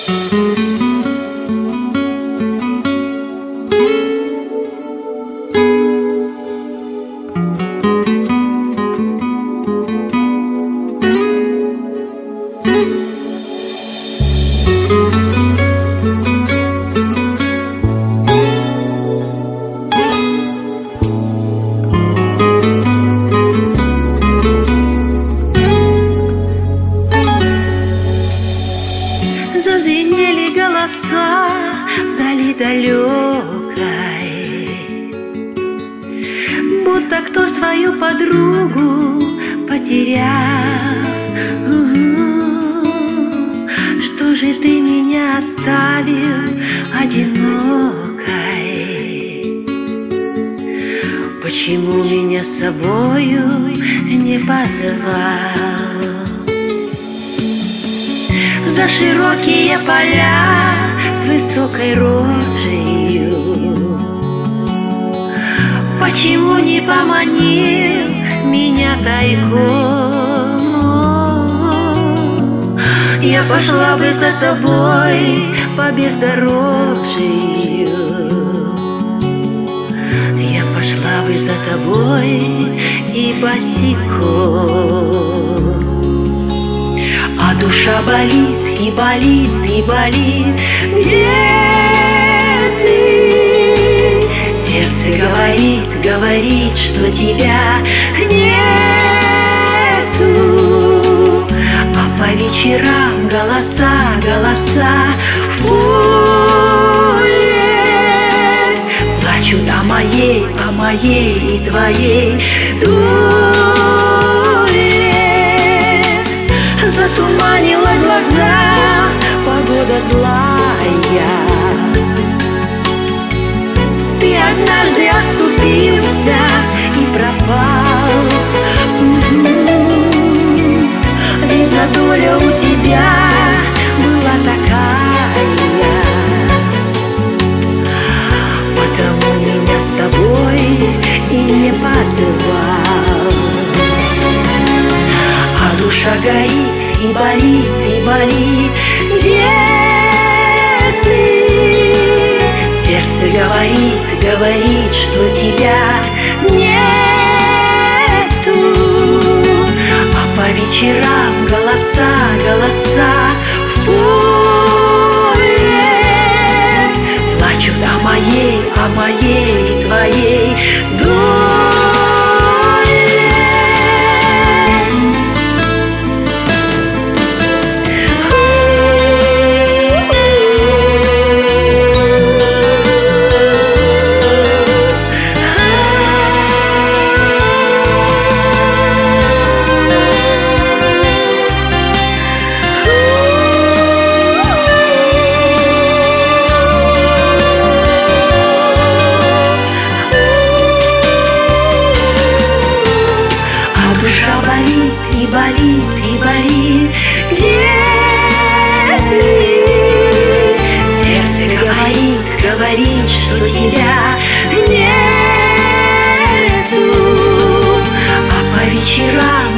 Зазвенели голоса вдали далекой, будто кто свою подругу потерял. Что же ты меня оставил одинокой? Почему меня с собою не позвал? За широкие поля с высокой рожею почему не поманил меня тайком? Я пошла бы за тобой по бездорожью, я пошла бы за тобой и босиком. А душа болит и болит и болит. Где ты? Сердце говорит, говорит, что тебя нету. А по вечерам голоса, голоса в поле плачут о моей и твоей доле. Затуманила глаза погода злая. Ты однажды оступился и пропал. Видно, доля у тебя была такая, потому меня с собой и не позвал. А душа горит и болит, и болит. Где ты? Сердце говорит, говорит, что тебя нету. А по вечерам голоса, голоса в поле плачут о моей и твоей доле. Душа болит и болит и болит. Где ты? Сердце говорит, говорит, что тебя нету. А по вечерам